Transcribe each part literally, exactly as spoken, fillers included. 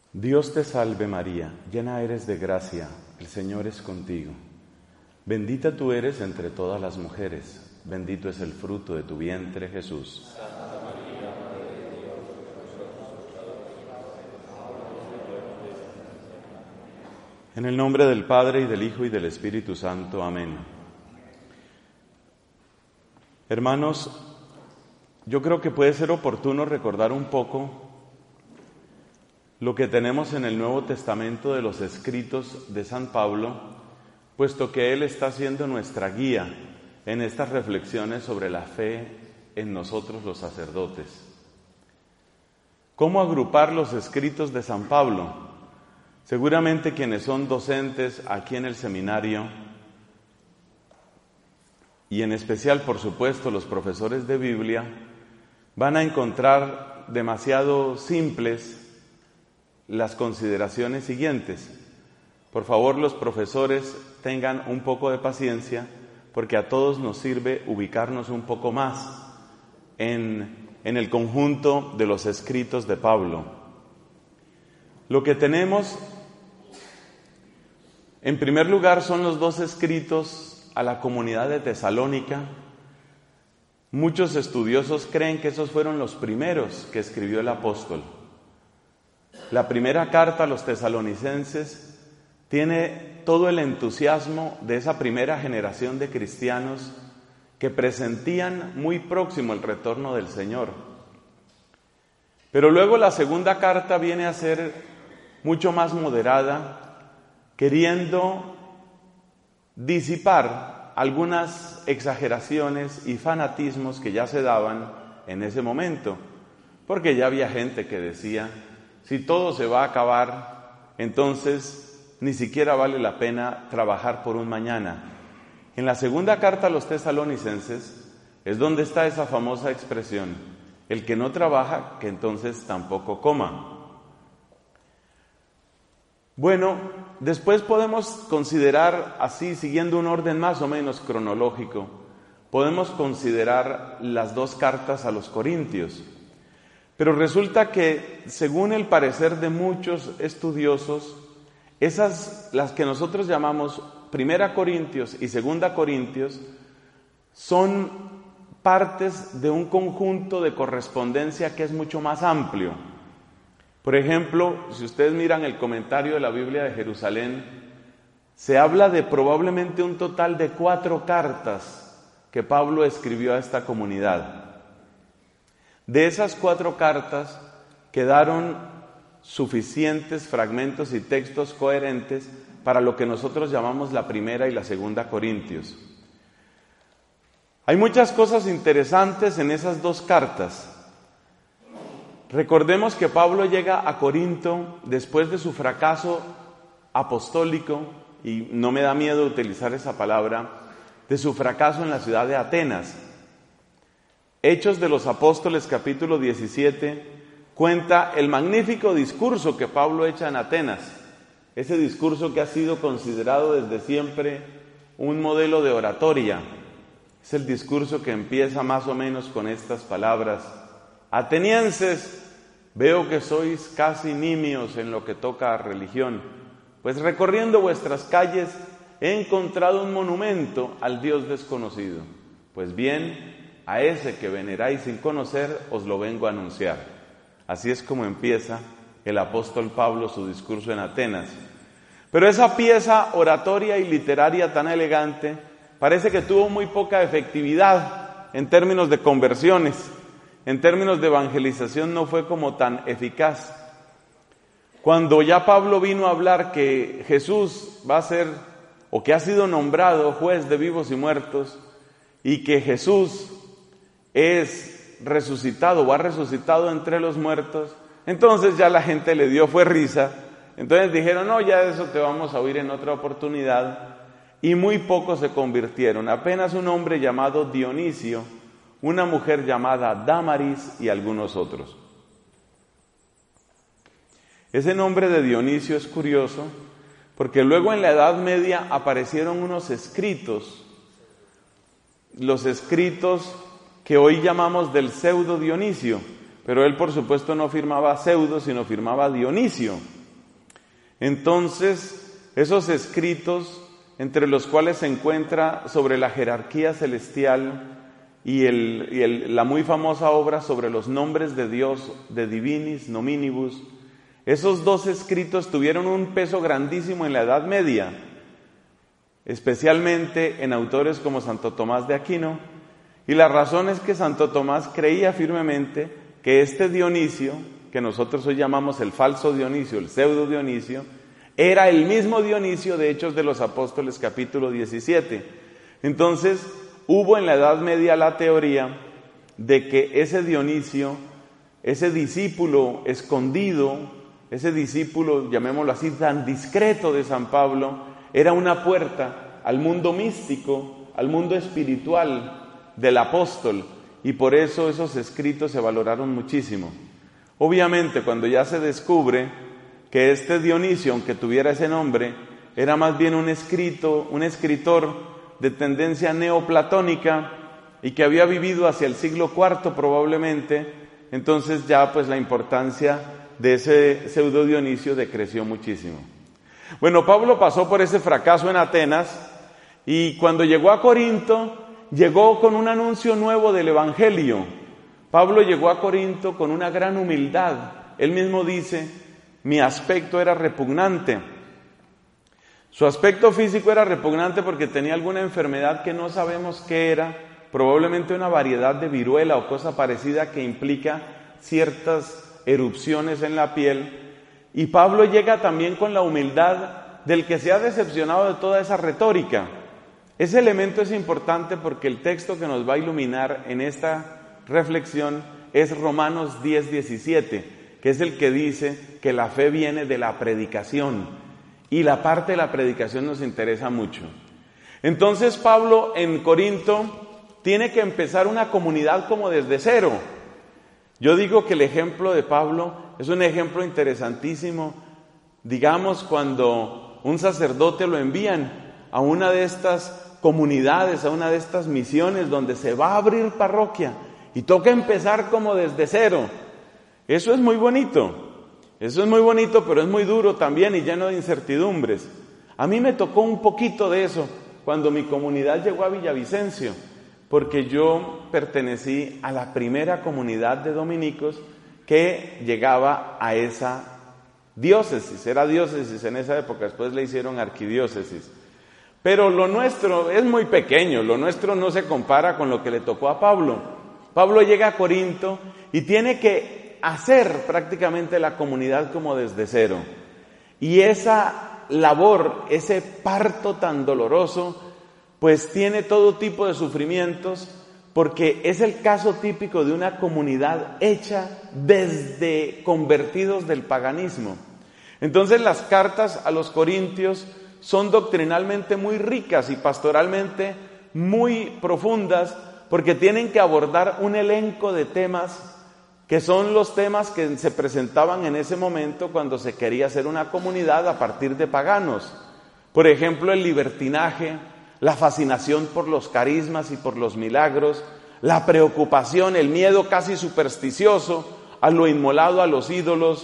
Dios te salve María, llena eres de gracia, el Señor es contigo. Bendita tú eres entre todas las mujeres, bendito es el fruto de tu vientre, Jesús. Santa María, Madre de Dios, ruega por nosotros pecadores, ahora y en la hora de nuestra muerte. En el nombre del Padre, y del Hijo, y del Espíritu Santo. Amén. Hermanos, yo creo que puede ser oportuno recordar un poco lo que tenemos en el Nuevo Testamento de los escritos de San Pablo, puesto que él está siendo nuestra guía en estas reflexiones sobre la fe en nosotros los sacerdotes. ¿Cómo agrupar los escritos de San Pablo? Seguramente quienes son docentes aquí en el seminario, y en especial, por supuesto, los profesores de Biblia, van a encontrar demasiado simples las consideraciones siguientes. Por favor, los profesores tengan un poco de paciencia, porque a todos nos sirve ubicarnos un poco más en, en el conjunto de los escritos de Pablo. Lo que tenemos, en primer lugar, son los dos escritos a la comunidad de Tesalónica. Muchos estudiosos creen que esos fueron los primeros que escribió el apóstol. La primera carta a los tesalonicenses tiene todo el entusiasmo de esa primera generación de cristianos que presentían muy próximo el retorno del Señor. Pero luego la segunda carta viene a ser mucho más moderada, queriendo disipar algunas exageraciones y fanatismos que ya se daban en ese momento, porque ya había gente que decía: si todo se va a acabar, entonces ni siquiera vale la pena trabajar por un mañana. En la segunda carta a los tesalonicenses es donde está esa famosa expresión: el que no trabaja, que entonces tampoco coma. Bueno, después podemos considerar, así siguiendo un orden más o menos cronológico, podemos considerar las dos cartas a los Corintios. Pero resulta que, según el parecer de muchos estudiosos, esas, las que nosotros llamamos Primera Corintios y Segunda Corintios, son partes de un conjunto de correspondencia que es mucho más amplio. Por ejemplo, si ustedes miran el comentario de la Biblia de Jerusalén, se habla de probablemente un total de cuatro cartas que Pablo escribió a esta comunidad. De esas cuatro cartas quedaron suficientes fragmentos y textos coherentes para lo que nosotros llamamos la Primera y la Segunda Corintios. Hay muchas cosas interesantes en esas dos cartas. Recordemos que Pablo llega a Corinto después de su fracaso apostólico, y no me da miedo utilizar esa palabra, de su fracaso en la ciudad de Atenas. Hechos de los Apóstoles, capítulo diecisiete, cuenta el magnífico discurso que Pablo echa en Atenas. Ese discurso que ha sido considerado desde siempre un modelo de oratoria. Es el discurso que empieza más o menos con estas palabras: atenienses, veo que sois casi nimios en lo que toca a religión, pues recorriendo vuestras calles he encontrado un monumento al Dios desconocido. Pues bien, a ese que veneráis sin conocer, os lo vengo a anunciar. Así es como empieza el apóstol Pablo su discurso en Atenas. Pero esa pieza oratoria y literaria tan elegante parece que tuvo muy poca efectividad en términos de conversiones. En términos de evangelización no fue como tan eficaz. Cuando ya Pablo vino a hablar que Jesús va a ser, o que ha sido nombrado juez de vivos y muertos, y que Jesús es resucitado o ha resucitado entre los muertos, entonces ya la gente le dio fue risa. Entonces dijeron: no, ya eso te vamos a oír en otra oportunidad. Y muy pocos se convirtieron. Apenas un hombre llamado Dionisio, una mujer llamada Dámaris y algunos otros. Ese nombre de Dionisio es curioso porque luego en la Edad Media aparecieron unos escritos, los escritos que hoy llamamos del pseudo Dionisio, pero él por supuesto no firmaba pseudo, sino firmaba Dionisio. Entonces, esos escritos, entre los cuales se encuentra sobre la jerarquía celestial y, el, y el, la muy famosa obra sobre los nombres de Dios, de Divinis Nominibus, esos dos escritos tuvieron un peso grandísimo en la Edad Media, especialmente en autores como Santo Tomás de Aquino, y la razón es que Santo Tomás creía firmemente que este Dionisio, que nosotros hoy llamamos el falso Dionisio, el pseudo Dionisio, era el mismo Dionisio de Hechos de los Apóstoles capítulo diecisiete. Entonces, hubo en la Edad Media la teoría de que ese Dionisio, ese discípulo escondido, ese discípulo, llamémoslo así, tan discreto de San Pablo, era una puerta al mundo místico, al mundo espiritual del apóstol, y por eso esos escritos se valoraron muchísimo. Obviamente, cuando ya se descubre que este Dionisio, aunque tuviera ese nombre, era más bien un escrito, un escritor de tendencia neoplatónica y que había vivido hacia el siglo cuarto probablemente, entonces ya pues la importancia de ese pseudo Dionisio decreció muchísimo. Bueno, Pablo pasó por ese fracaso en Atenas y cuando llegó a Corinto, llegó con un anuncio nuevo del Evangelio. Pablo llegó a Corinto con una gran humildad. Él mismo dice, mi aspecto era repugnante. Su aspecto físico era repugnante porque tenía alguna enfermedad que no sabemos qué era, probablemente una variedad de viruela o cosa parecida que implica ciertas erupciones en la piel. Y Pablo llega también con la humildad del que se ha decepcionado de toda esa retórica. Ese elemento es importante porque el texto que nos va a iluminar en esta reflexión es Romanos diez, diecisiete, que es el que dice que la fe viene de la predicación, y la parte de la predicación nos interesa mucho. Entonces Pablo en Corinto tiene que empezar una comunidad como desde cero. Yo digo que el ejemplo de Pablo es un ejemplo interesantísimo. Digamos, cuando un sacerdote lo envían a una de estas comunidades, a una de estas misiones donde se va a abrir parroquia y toca empezar como desde cero. Eso es muy bonito, eso es muy bonito, pero es muy duro también y lleno de incertidumbres. A mí me tocó un poquito de eso cuando mi comunidad llegó a Villavicencio, porque yo pertenecí a la primera comunidad de dominicos que llegaba a esa diócesis, era diócesis en esa época, después le hicieron arquidiócesis. Pero lo nuestro es muy pequeño, lo nuestro no se compara con lo que le tocó a Pablo. Pablo llega a Corinto y tiene que hacer prácticamente la comunidad como desde cero. Y esa labor, ese parto tan doloroso, pues tiene todo tipo de sufrimientos, porque es el caso típico de una comunidad hecha desde convertidos del paganismo. Entonces las cartas a los corintios son doctrinalmente muy ricas y pastoralmente muy profundas, porque tienen que abordar un elenco de temas que son los temas que se presentaban en ese momento cuando se quería hacer una comunidad a partir de paganos. Por ejemplo, el libertinaje, la fascinación por los carismas y por los milagros, la preocupación, el miedo casi supersticioso a lo inmolado, a los ídolos,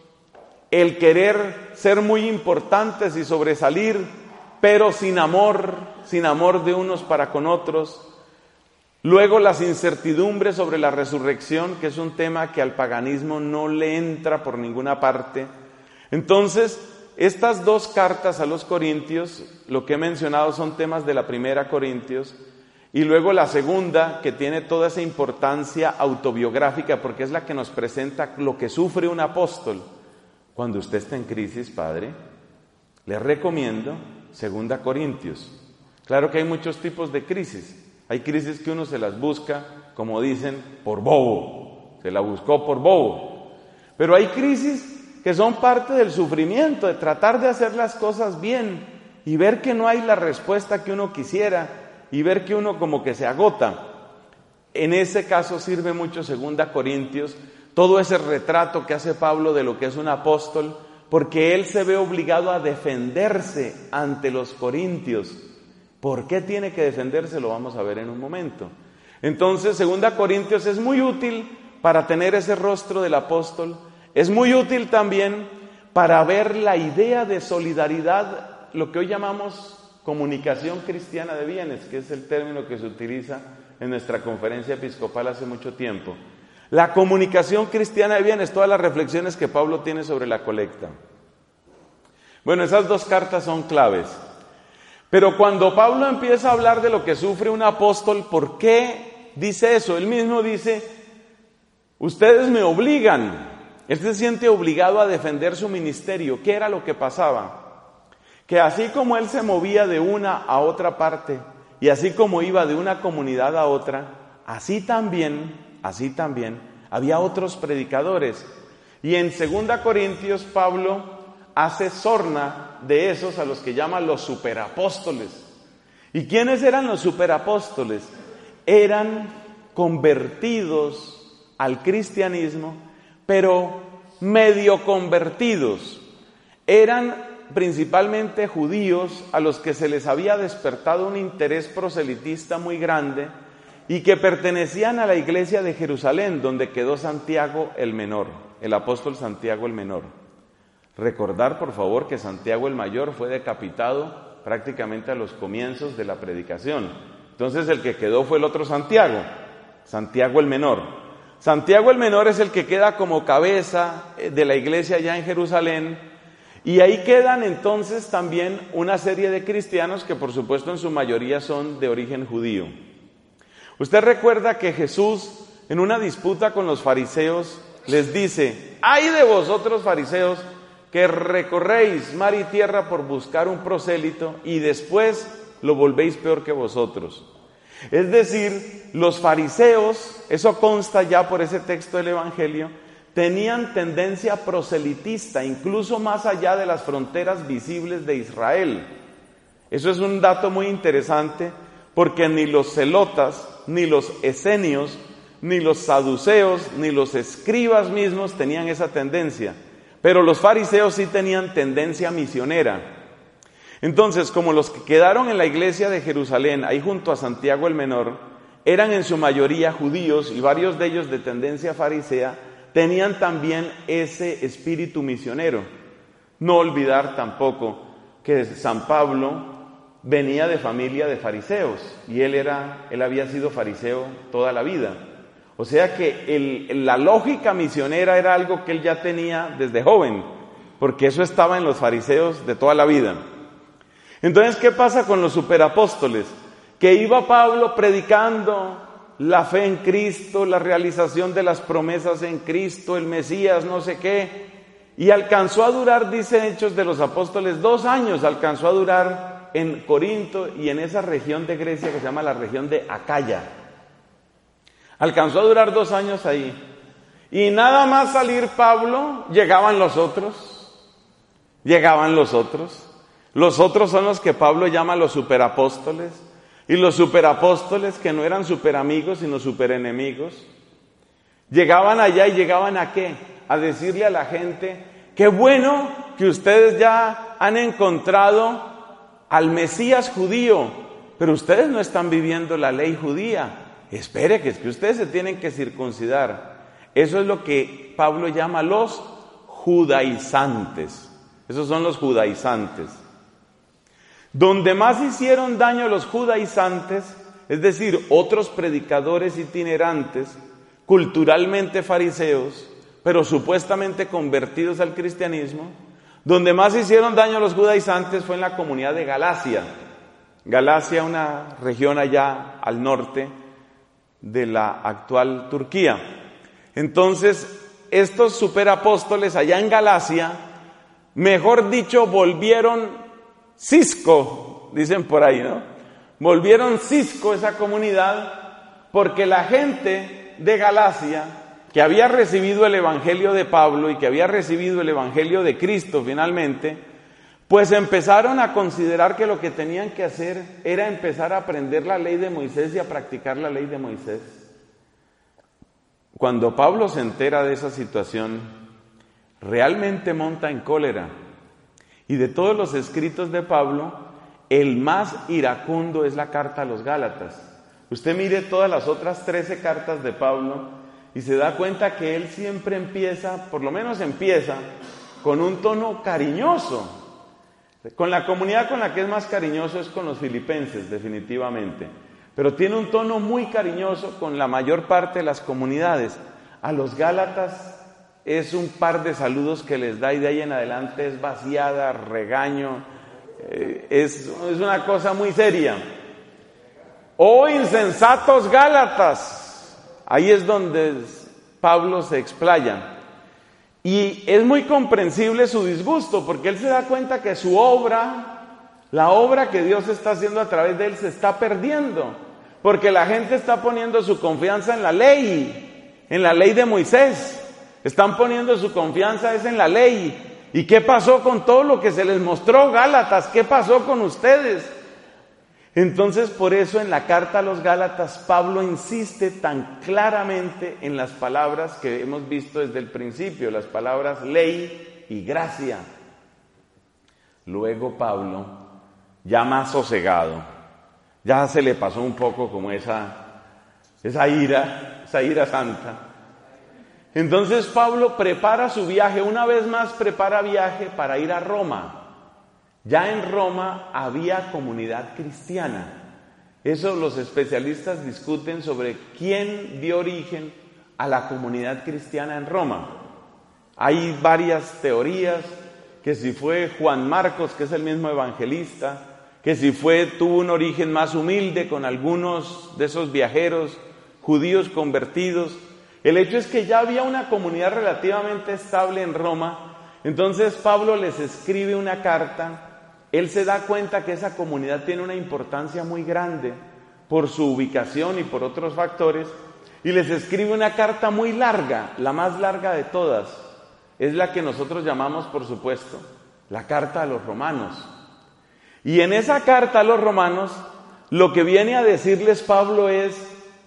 el querer ser muy importantes y sobresalir, pero sin amor, sin amor de unos para con otros. Luego las incertidumbres sobre la resurrección, que es un tema que al paganismo no le entra por ninguna parte. Entonces, estas dos cartas a los Corintios, lo que he mencionado son temas de la primera Corintios, y luego la segunda, que tiene toda esa importancia autobiográfica, porque es la que nos presenta lo que sufre un apóstol. Cuando usted está en crisis, padre, le recomiendo segunda Corintios. Claro que hay muchos tipos de crisis. Hay crisis que uno se las busca, como dicen, por bobo. Se la buscó por bobo. Pero hay crisis que son parte del sufrimiento, de tratar de hacer las cosas bien y ver que no hay la respuesta que uno quisiera y ver que uno como que se agota. En ese caso sirve mucho segunda Corintios, todo ese retrato que hace Pablo de lo que es un apóstol, porque él se ve obligado a defenderse ante los corintios. ¿Por qué tiene que defenderse? Lo vamos a ver en un momento. Entonces, segunda Corintios es muy útil para tener ese rostro del apóstol. Es muy útil también para ver la idea de solidaridad, lo que hoy llamamos comunicación cristiana de bienes, que es el término que se utiliza en nuestra conferencia episcopal hace mucho tiempo. La comunicación cristiana de bienes, todas las reflexiones que Pablo tiene sobre la colecta. Bueno, esas dos cartas son claves. Pero cuando Pablo empieza a hablar de lo que sufre un apóstol, ¿por qué dice eso? Él mismo dice, ustedes me obligan. Él se siente obligado a defender su ministerio. ¿Qué era lo que pasaba? Que así como él se movía de una a otra parte, y así como iba de una comunidad a otra, así también, así también, había otros predicadores. Y en segunda Corintios, Pablo hace sorna de esos a los que llama los superapóstoles. ¿Y quiénes eran los superapóstoles? Eran convertidos al cristianismo, pero medio convertidos. Eran principalmente judíos a los que se les había despertado un interés proselitista muy grande y que pertenecían a la iglesia de Jerusalén, donde quedó Santiago el Menor, el apóstol Santiago el Menor. Recordar, por favor, que Santiago el Mayor fue decapitado prácticamente a los comienzos de la predicación. Entonces el que quedó fue el otro Santiago, Santiago el Menor. Santiago el Menor es el que queda como cabeza de la iglesia allá en Jerusalén, y ahí quedan entonces también una serie de cristianos que por supuesto en su mayoría son de origen judío. Usted recuerda que Jesús en una disputa con los fariseos les dice, ¡ay de vosotros fariseos que recorréis mar y tierra por buscar un prosélito y después lo volvéis peor que vosotros! Es decir, los fariseos, eso consta ya por ese texto del Evangelio, tenían tendencia proselitista, incluso más allá de las fronteras visibles de Israel. Eso es un dato muy interesante, porque ni los celotas, ni los esenios, ni los saduceos, ni los escribas mismos tenían esa tendencia, pero los fariseos sí tenían tendencia misionera. Entonces, como los que quedaron en la iglesia de Jerusalén, ahí junto a Santiago el Menor, eran en su mayoría judíos y varios de ellos de tendencia farisea, tenían también ese espíritu misionero. No olvidar tampoco que San Pablo venía de familia de fariseos y él, era, él había sido fariseo toda la vida. O sea que el, la lógica misionera era algo que él ya tenía desde joven, porque eso estaba en los fariseos de toda la vida. Entonces, ¿qué pasa con los superapóstoles? Que iba Pablo predicando la fe en Cristo, la realización de las promesas en Cristo, el Mesías, no sé qué, y alcanzó a durar, dice Hechos de los Apóstoles, dos años alcanzó a durar en Corinto y en esa región de Grecia que se llama la región de Acaya. Alcanzó a durar dos años ahí. Y nada más salir Pablo, llegaban los otros, llegaban los otros. Los otros son los que Pablo llama los superapóstoles. Y los superapóstoles, que no eran superamigos, sino superenemigos, llegaban allá y llegaban ¿a qué? A decirle a la gente, qué bueno que ustedes ya han encontrado al Mesías judío, pero ustedes no están viviendo la ley judía. Espere, que es que ustedes se tienen que circuncidar. Eso es lo que Pablo llama los judaizantes. Esos son los judaizantes. Donde más hicieron daño los judaizantes, es decir, otros predicadores itinerantes, culturalmente fariseos, pero supuestamente convertidos al cristianismo, donde más hicieron daño los judaizantes fue en la comunidad de Galacia. Galacia, una región allá al norte de la actual Turquía. Entonces, estos superapóstoles allá en Galacia, mejor dicho, volvieron cisco, dicen por ahí, ¿no? Volvieron cisco esa comunidad, porque la gente de Galacia, que había recibido el evangelio de Pablo y que había recibido el evangelio de Cristo finalmente, pues empezaron a considerar que lo que tenían que hacer era empezar a aprender la ley de Moisés y a practicar la ley de Moisés. Cuando Pablo se entera de esa situación, realmente monta en cólera. Y de todos los escritos de Pablo, el más iracundo es la carta a los Gálatas. Usted mire todas las otras trece cartas de Pablo y se da cuenta que él siempre empieza, por lo menos empieza, con un tono cariñoso. Con la comunidad con la que es más cariñoso es con los filipenses, definitivamente. Pero tiene un tono muy cariñoso con la mayor parte de las comunidades. A los Gálatas es un par de saludos que les da y de ahí en adelante es vaciada, regaño, eh, es, es una cosa muy seria. ¡Oh, insensatos Gálatas! Ahí es donde Pablo se explaya. Y es muy comprensible su disgusto, porque él se da cuenta que su obra, la obra que Dios está haciendo a través de él, se está perdiendo. Porque la gente está poniendo su confianza en la ley, en la ley de Moisés. Están poniendo su confianza es en la ley. ¿Y qué pasó con todo lo que se les mostró, Gálatas? ¿Qué pasó con ustedes? Entonces, por eso en la carta a los Gálatas, Pablo insiste tan claramente en las palabras que hemos visto desde el principio, las palabras ley y gracia. Luego Pablo, ya más sosegado, ya se le pasó un poco como esa, esa ira, esa ira santa. Entonces Pablo prepara su viaje, una vez más prepara viaje para ir a Roma. Ya en Roma había comunidad cristiana. Eso los especialistas discuten sobre quién dio origen a la comunidad cristiana en Roma. Hay varias teorías, que si fue Juan Marcos, que es el mismo evangelista, que si fue, tuvo un origen más humilde con algunos de esos viajeros judíos convertidos. El hecho es que ya había una comunidad relativamente estable en Roma. Entonces Pablo les escribe una carta. Él se da cuenta que esa comunidad tiene una importancia muy grande por su ubicación y por otros factores, y les escribe una carta muy larga, la más larga de todas. Es la que nosotros llamamos, por supuesto, la carta a los romanos. Y en esa carta a los romanos, lo que viene a decirles Pablo es,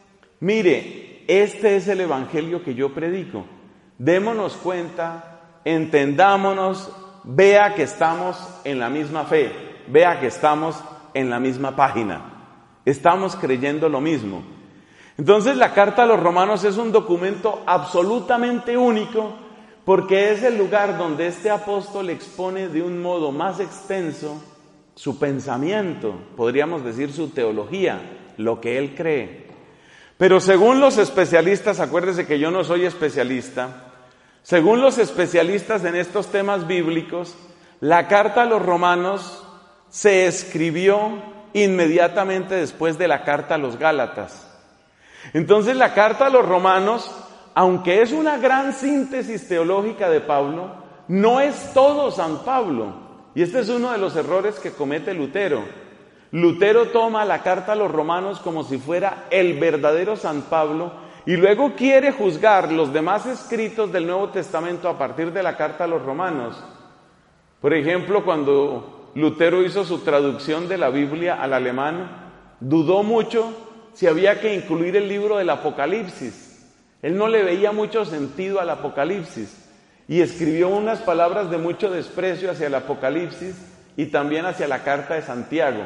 mire, este es el evangelio que yo predico. Démonos cuenta, entendámonos, vea que estamos en la misma fe, vea que estamos en la misma página, estamos creyendo lo mismo. Entonces la carta a los romanos es un documento absolutamente único, porque es el lugar donde este apóstol expone de un modo más extenso su pensamiento, podríamos decir su teología, lo que él cree. Pero según los especialistas, acuérdese que yo no soy especialista, según los especialistas en estos temas bíblicos, la carta a los romanos se escribió inmediatamente después de la carta a los Gálatas. Entonces la carta a los romanos, aunque es una gran síntesis teológica de Pablo, no es todo San Pablo. Y este es uno de los errores que comete Lutero. Lutero toma la carta a los romanos como si fuera el verdadero San Pablo, y luego quiere juzgar los demás escritos del Nuevo Testamento a partir de la carta a los romanos. Por ejemplo, cuando Lutero hizo su traducción de la Biblia al alemán, dudó mucho si había que incluir el libro del Apocalipsis. Él no le veía mucho sentido al Apocalipsis y escribió unas palabras de mucho desprecio hacia el Apocalipsis y también hacia la carta de Santiago.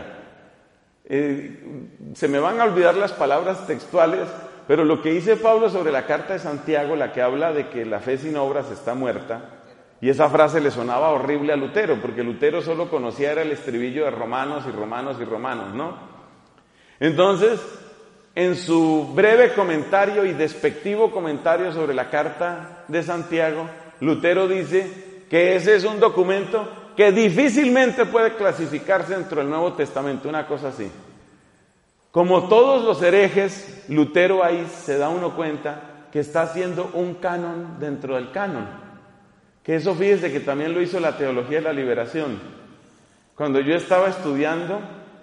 Eh, se me van a olvidar las palabras textuales, pero lo que dice Pablo sobre la carta de Santiago, la que habla de que la fe sin obras está muerta, y esa frase le sonaba horrible a Lutero, porque Lutero solo conocía era el estribillo de Romanos y Romanos y Romanos, ¿no? Entonces, en su breve comentario y despectivo comentario sobre la carta de Santiago, Lutero dice que ese es un documento que difícilmente puede clasificarse dentro del Nuevo Testamento, una cosa así. Como todos los herejes, Lutero ahí se da uno cuenta que está haciendo un canon dentro del canon. Que eso, fíjese que también lo hizo la teología de la liberación. Cuando yo estaba estudiando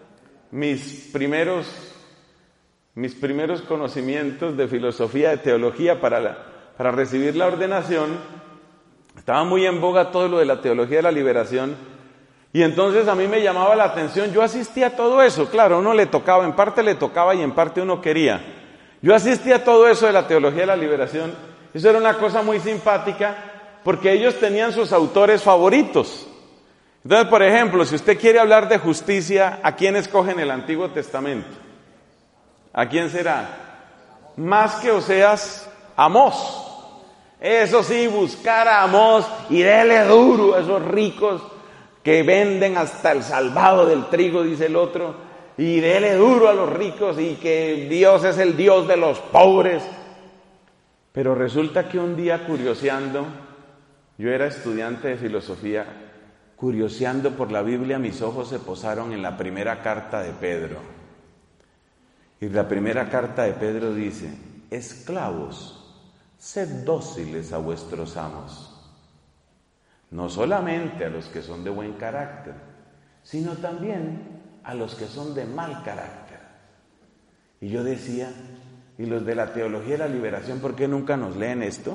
mis primeros, mis primeros conocimientos de filosofía, de teología para, la, para recibir la ordenación, estaba muy en boga todo lo de la teología de la liberación. Y entonces a mí me llamaba la atención, yo asistía a todo eso, claro, a uno le tocaba, en parte le tocaba y en parte uno quería. Yo asistía a todo eso de la teología de la liberación, eso era una cosa muy simpática, porque ellos tenían sus autores favoritos. Entonces, por ejemplo, si usted quiere hablar de justicia, ¿a quién escoge en el Antiguo Testamento? ¿A quién será? Más que Oseas, Amós. Eso sí, buscar a Amós y dele duro a esos ricos que venden hasta el salvado del trigo, dice el otro, y dele duro a los ricos y que Dios es el Dios de los pobres. Pero resulta que un día, curioseando, yo era estudiante de filosofía, curioseando por la Biblia, mis ojos se posaron en la primera carta de Pedro. Y la primera carta de Pedro dice: esclavos, sed dóciles a vuestros amos, no solamente a los que son de buen carácter, sino también a los que son de mal carácter. Y yo decía, ¿y los de la teología de la liberación por qué nunca nos leen esto?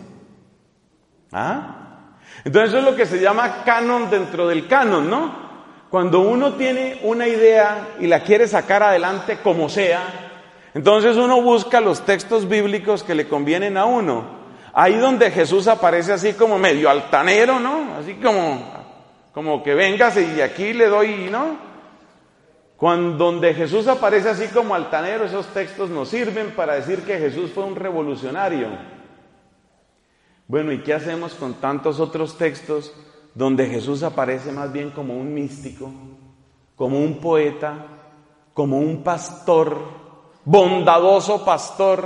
¿Ah? Entonces eso es lo que se llama canon dentro del canon, ¿no? Cuando uno tiene una idea y la quiere sacar adelante como sea, entonces uno busca los textos bíblicos que le convienen a uno. Ahí donde Jesús aparece así como medio altanero, ¿no? Así como, como que véngase y aquí le doy, ¿no? Cuando donde Jesús aparece así como altanero, esos textos nos sirven para decir que Jesús fue un revolucionario. Bueno, ¿y qué hacemos con tantos otros textos donde Jesús aparece más bien como un místico, como un poeta, como un pastor, bondadoso pastor?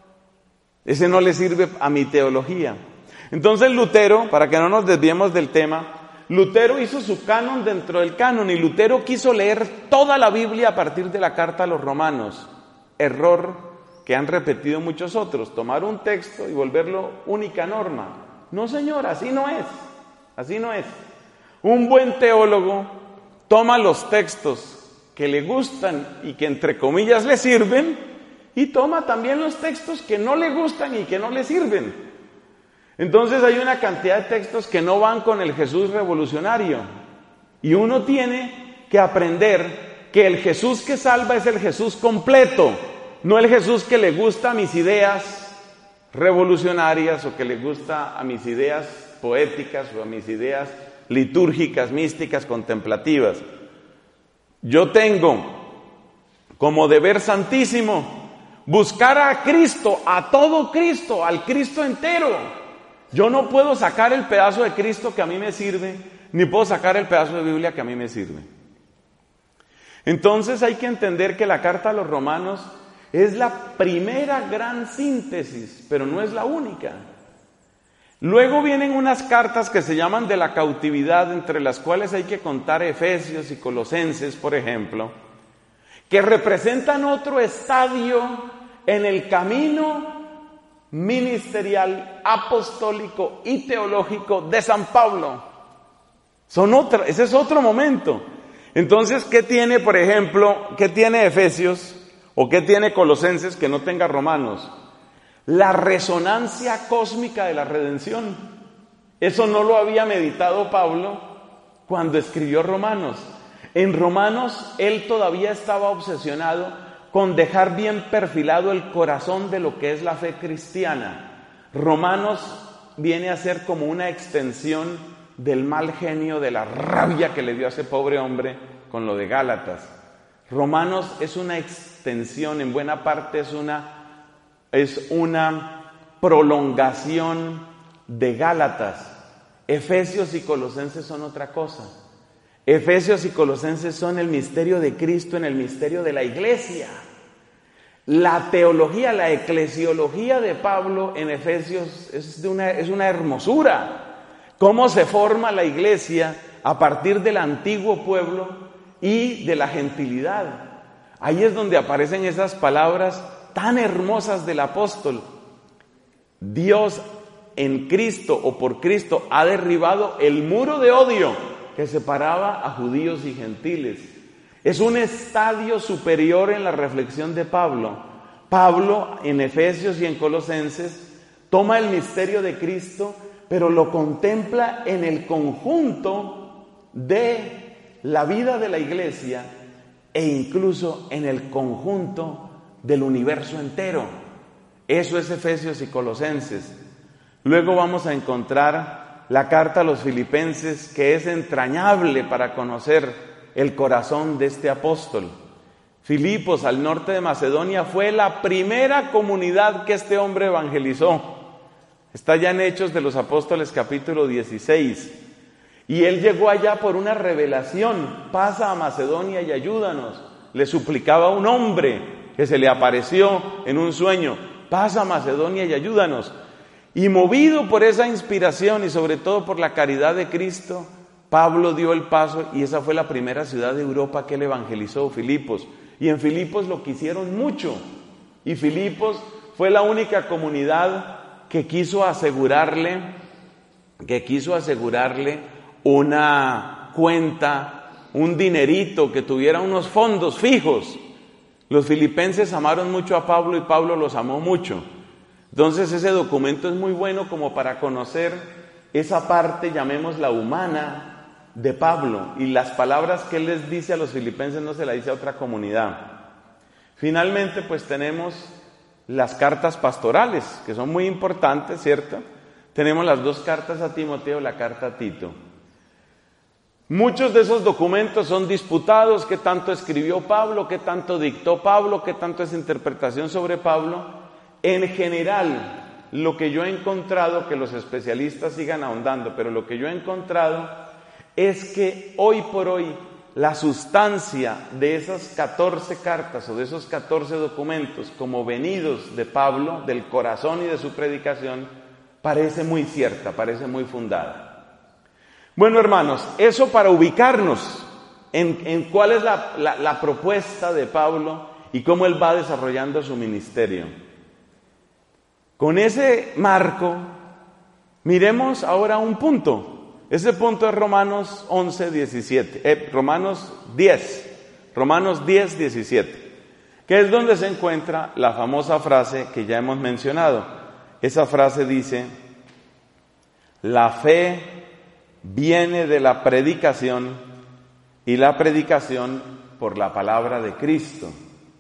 Ese no le sirve a mi teología. Entonces Lutero, para que no nos desviemos del tema, Lutero hizo su canon dentro del canon y Lutero quiso leer toda la Biblia a partir de la carta a los romanos. Error que han repetido muchos otros, tomar un texto y volverlo única norma. No, señor, así no es, así no es. Un buen teólogo toma los textos que le gustan y que entre comillas le sirven, y toma también los textos que no le gustan y que no le sirven. Entonces hay una cantidad de textos que no van con el Jesús revolucionario, y uno tiene que aprender que el Jesús que salva es el Jesús completo, no el Jesús que le gusta a mis ideas revolucionarias o que le gusta a mis ideas poéticas o a mis ideas litúrgicas, místicas, contemplativas. Yo tengo como deber santísimo buscar a Cristo, a todo Cristo, al Cristo entero. Yo no puedo sacar el pedazo de Cristo que a mí me sirve, ni puedo sacar el pedazo de Biblia que a mí me sirve. Entonces hay que entender que la carta a los romanos es la primera gran síntesis, pero no es la única. Luego vienen unas cartas que se llaman de la cautividad, entre las cuales hay que contar Efesios y Colosenses, por ejemplo, que representan otro estadio en el camino ministerial, apostólico y teológico de San Pablo. Son otra, ese es otro momento. Entonces, ¿qué tiene, por ejemplo, qué tiene Efesios o qué tiene Colosenses que no tenga Romanos? La resonancia cósmica de la redención. Eso no lo había meditado Pablo cuando escribió Romanos. En Romanos él todavía estaba obsesionado con dejar bien perfilado el corazón de lo que es la fe cristiana. Romanos viene a ser como una extensión del mal genio, de la rabia que le dio a ese pobre hombre con lo de Gálatas. Romanos es una extensión, en buena parte es una es una prolongación de Gálatas. Efesios y Colosenses son otra cosa. Efesios y Colosenses son el misterio de Cristo en el misterio de la iglesia. La teología, la eclesiología de Pablo en Efesios es, de una, es una hermosura. Cómo se forma la iglesia a partir del antiguo pueblo y de la gentilidad. Ahí es donde aparecen esas palabras tan hermosas del apóstol. Dios en Cristo o por Cristo ha derribado el muro de odio que separaba a judíos y gentiles. Es un estadio superior en la reflexión de Pablo. Pablo en Efesios y en Colosenses toma el misterio de Cristo, pero lo contempla en el conjunto de la vida de la iglesia e incluso en el conjunto del universo entero. Eso es Efesios y Colosenses. Luego vamos a encontrar la carta a los Filipenses, que es entrañable para conocer el corazón de este apóstol. Filipos, al norte de Macedonia, fue la primera comunidad que este hombre evangelizó. Está ya en Hechos de los Apóstoles capítulo dieciséis. Y él llegó allá por una revelación. Pasa a Macedonia y ayúdanos. Le suplicaba a un hombre que se le apareció en un sueño. Pasa a Macedonia y ayúdanos. Y movido por esa inspiración y sobre todo por la caridad de Cristo, Pablo dio el paso y esa fue la primera ciudad de Europa que él evangelizó, Filipos. Y en Filipos lo quisieron mucho. Y Filipos fue la única comunidad que quiso asegurarle, que quiso asegurarle una cuenta, un dinerito, que tuviera unos fondos fijos. Los filipenses amaron mucho a Pablo y Pablo los amó mucho. Entonces ese documento es muy bueno como para conocer esa parte, llamémosla humana, de Pablo, y las palabras que él les dice a los filipenses no se las dice a otra comunidad. Finalmente, pues tenemos las cartas pastorales, que son muy importantes, ¿cierto? Tenemos las dos cartas a Timoteo, la carta a Tito. Muchos de esos documentos son disputados, qué tanto escribió Pablo, qué tanto dictó Pablo, qué tanto es interpretación sobre Pablo. En general, lo que yo he encontrado, que los especialistas sigan ahondando, pero lo que yo he encontrado es que hoy por hoy la sustancia de esas catorce cartas o de esos catorce documentos como venidos de Pablo, del corazón y de su predicación, parece muy cierta, parece muy fundada. Bueno, hermanos, eso para ubicarnos en, en cuál es la, la, la propuesta de Pablo y cómo él va desarrollando su ministerio. Con ese marco, miremos ahora un punto. Ese punto es Romanos once, diecisiete, eh, Romanos diez, Romanos diez, diecisiete, que es donde se encuentra la famosa frase que ya hemos mencionado. Esa frase dice: la fe viene de la predicación y la predicación por la palabra de Cristo.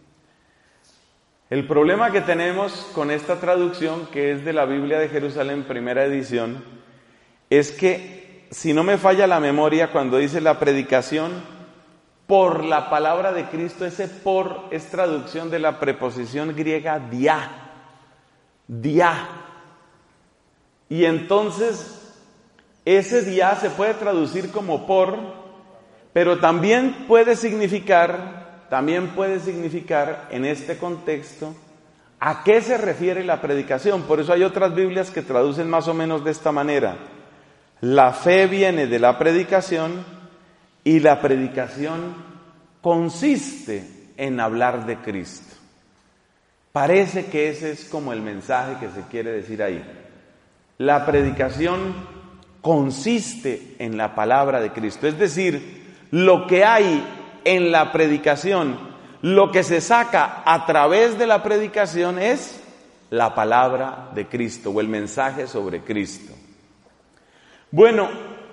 El problema que tenemos con esta traducción, que es de la Biblia de Jerusalén, primera edición, es que si no me falla la memoria, cuando dice la predicación por la palabra de Cristo, ese por es traducción de la preposición griega dia, dia. Y entonces ese dia se puede traducir como por, pero también puede significar, también puede significar en este contexto a qué se refiere la predicación. Por eso hay otras Biblias que traducen más o menos de esta manera. La fe viene de la predicación y la predicación consiste en hablar de Cristo. Parece que ese es como el mensaje que se quiere decir ahí. La predicación consiste en la palabra de Cristo. Es decir, lo que hay en la predicación, lo que se saca a través de la predicación es la palabra de Cristo o el mensaje sobre Cristo. Bueno,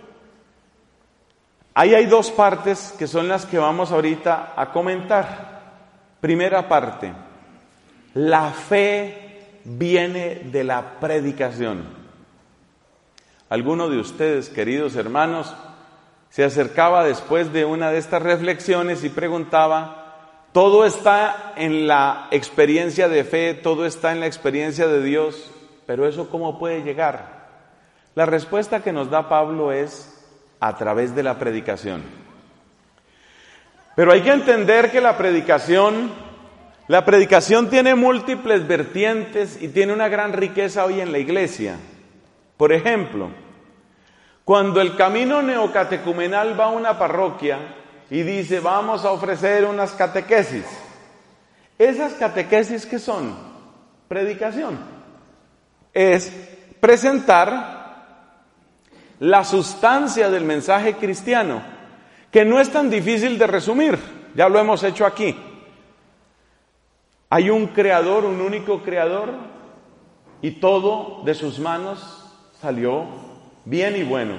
ahí hay dos partes que son las que vamos ahorita a comentar. Primera parte, la fe viene de la predicación. Alguno de ustedes, queridos hermanos, se acercaba después de una de estas reflexiones y preguntaba: todo está en la experiencia de fe, todo está en la experiencia de Dios, pero ¿eso cómo puede llegar? La respuesta que nos da Pablo es a través de la predicación. Pero hay que entender que la predicación, la predicación tiene múltiples vertientes y tiene una gran riqueza hoy en la iglesia. Por ejemplo, cuando el camino neocatecumenal va a una parroquia y dice: vamos a ofrecer unas catequesis. ¿Esas catequesis qué son? Predicación. Es presentar la sustancia del mensaje cristiano, que no es tan difícil de resumir, ya lo hemos hecho aquí. Hay un creador, un único creador, y todo de sus manos salió bien y bueno.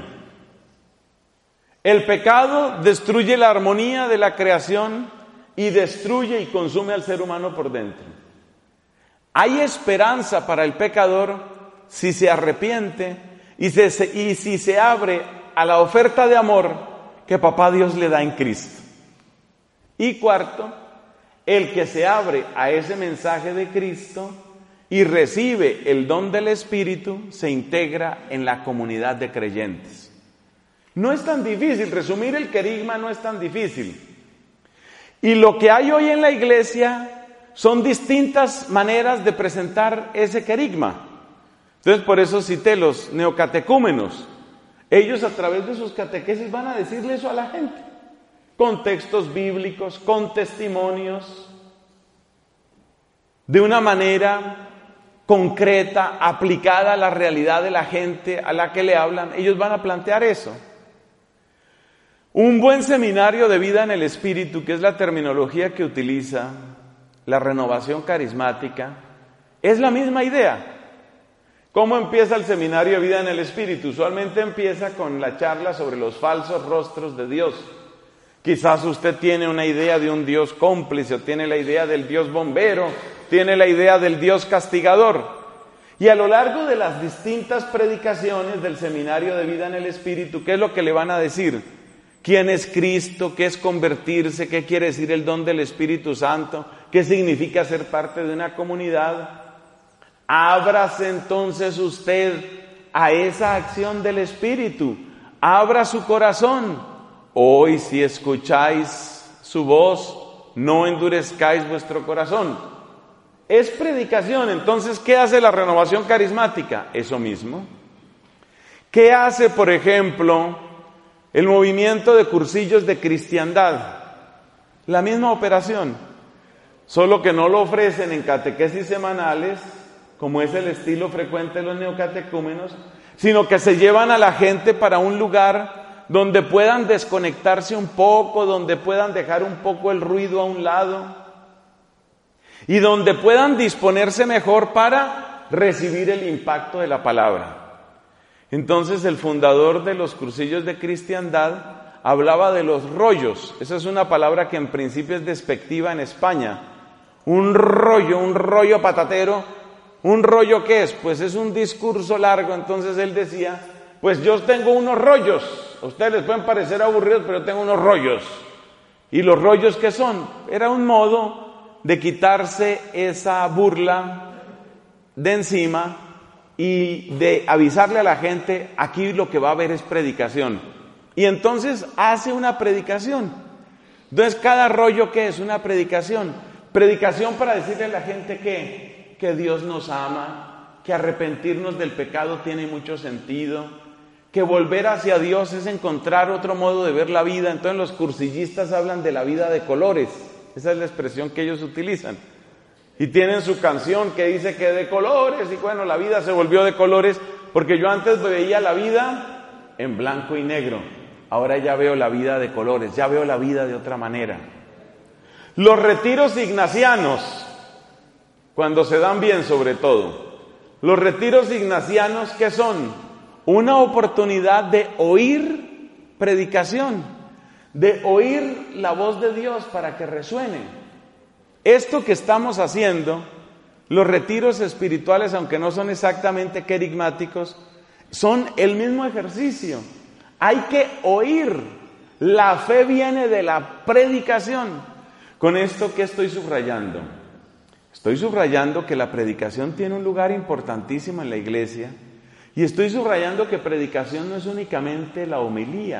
El pecado destruye la armonía de la creación y destruye y consume al ser humano por dentro. Hay esperanza para el pecador si se arrepiente y, se, y si se abre a la oferta de amor que Papá Dios le da en Cristo. Y cuarto, el que se abre a ese mensaje de Cristo y recibe el don del Espíritu, se integra en la comunidad de creyentes. No es tan difícil, resumir el querigma no es tan difícil. Y lo que hay hoy en la iglesia son distintas maneras de presentar ese querigma. Entonces por eso cité los neocatecúmenos. Ellos a través de sus catequesis van a decirle eso a la gente, con textos bíblicos, con testimonios, de una manera concreta, aplicada a la realidad de la gente a la que le hablan. Ellos van a plantear eso. Un buen seminario de vida en el Espíritu, que es la terminología que utiliza la renovación carismática, es la misma idea. ¿Cómo empieza el seminario de vida en el Espíritu? Usualmente empieza con la charla sobre los falsos rostros de Dios. Quizás usted tiene una idea de un Dios cómplice, o tiene la idea del Dios bombero, tiene la idea del Dios castigador. Y a lo largo de las distintas predicaciones del seminario de vida en el Espíritu, ¿qué es lo que le van a decir? ¿Quién es Cristo? ¿Qué es convertirse? ¿Qué quiere decir el don del Espíritu Santo? ¿Qué significa ser parte de una comunidad? Ábrase entonces usted a esa acción del Espíritu. Abra su corazón. Hoy si escucháis su voz, no endurezcáis vuestro corazón. Es predicación. Entonces, ¿qué hace la renovación carismática? Eso mismo. ¿Qué hace, por ejemplo, el movimiento de cursillos de cristiandad? La misma operación, solo que no lo ofrecen en catequesis semanales, como es el estilo frecuente de los neocatecúmenos, sino que se llevan a la gente para un lugar donde puedan desconectarse un poco, donde puedan dejar un poco el ruido a un lado y donde puedan disponerse mejor para recibir el impacto de la palabra. Entonces el fundador de los cursillos de cristiandad hablaba de los rollos. Esa es una palabra que en principio es despectiva en España. Un rollo, un rollo patatero. ¿Un rollo qué es? Pues es un discurso largo. Entonces él decía, pues yo tengo unos rollos. A ustedes les pueden parecer aburridos, pero yo tengo unos rollos. ¿Y los rollos qué son? Era un modo de quitarse esa burla de encima y de avisarle a la gente, aquí lo que va a haber es predicación. Y entonces hace una predicación. Entonces cada rollo ¿qué es? Una predicación. Predicación para decirle a la gente que que Dios nos ama, que arrepentirnos del pecado tiene mucho sentido, que volver hacia Dios es encontrar otro modo de ver la vida. Entonces los cursillistas hablan de la vida de colores, esa es la expresión que ellos utilizan, y tienen su canción que dice que de colores, y bueno, la vida se volvió de colores, porque yo antes veía la vida en blanco y negro, ahora ya veo la vida de colores, ya veo la vida de otra manera. Los retiros ignacianos, cuando se dan bien sobre todo. Los retiros ignacianos, ¿qué son? Una oportunidad de oír predicación, de oír la voz de Dios para que resuene. Esto que estamos haciendo, los retiros espirituales, aunque no son exactamente querigmáticos, son el mismo ejercicio. Hay que oír. La fe viene de la predicación. Con esto, ¿qué estoy subrayando? Estoy subrayando que la predicación tiene un lugar importantísimo en la iglesia y estoy subrayando que predicación no es únicamente la homilía.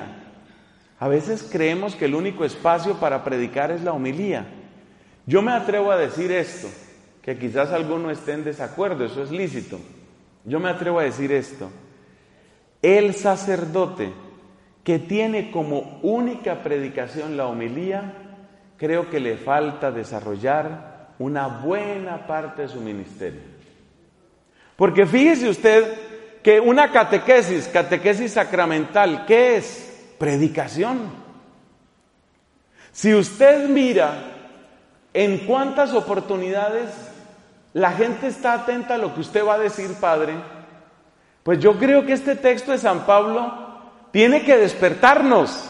A veces creemos que el único espacio para predicar es la homilía. Yo me atrevo a decir esto, que quizás alguno esté en desacuerdo, eso es lícito. Yo me atrevo a decir esto. El sacerdote que tiene como única predicación la homilía, creo que le falta desarrollar una buena parte de su ministerio. Porque fíjese usted que una catequesis, catequesis sacramental, ¿qué es? Predicación. Si usted mira en cuántas oportunidades la gente está atenta a lo que usted va a decir, padre, pues yo creo que este texto de San Pablo tiene que despertarnos.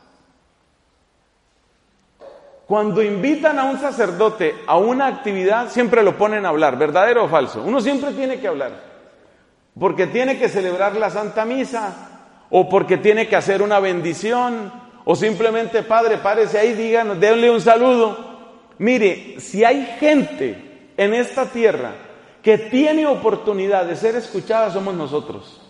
Cuando invitan a un sacerdote a una actividad, siempre lo ponen a hablar, ¿verdadero o falso? Uno siempre tiene que hablar, porque tiene que celebrar la Santa Misa, o porque tiene que hacer una bendición, o simplemente, padre, párese ahí, díganos, denle un saludo. Mire, si hay gente en esta tierra que tiene oportunidad de ser escuchada somos nosotros.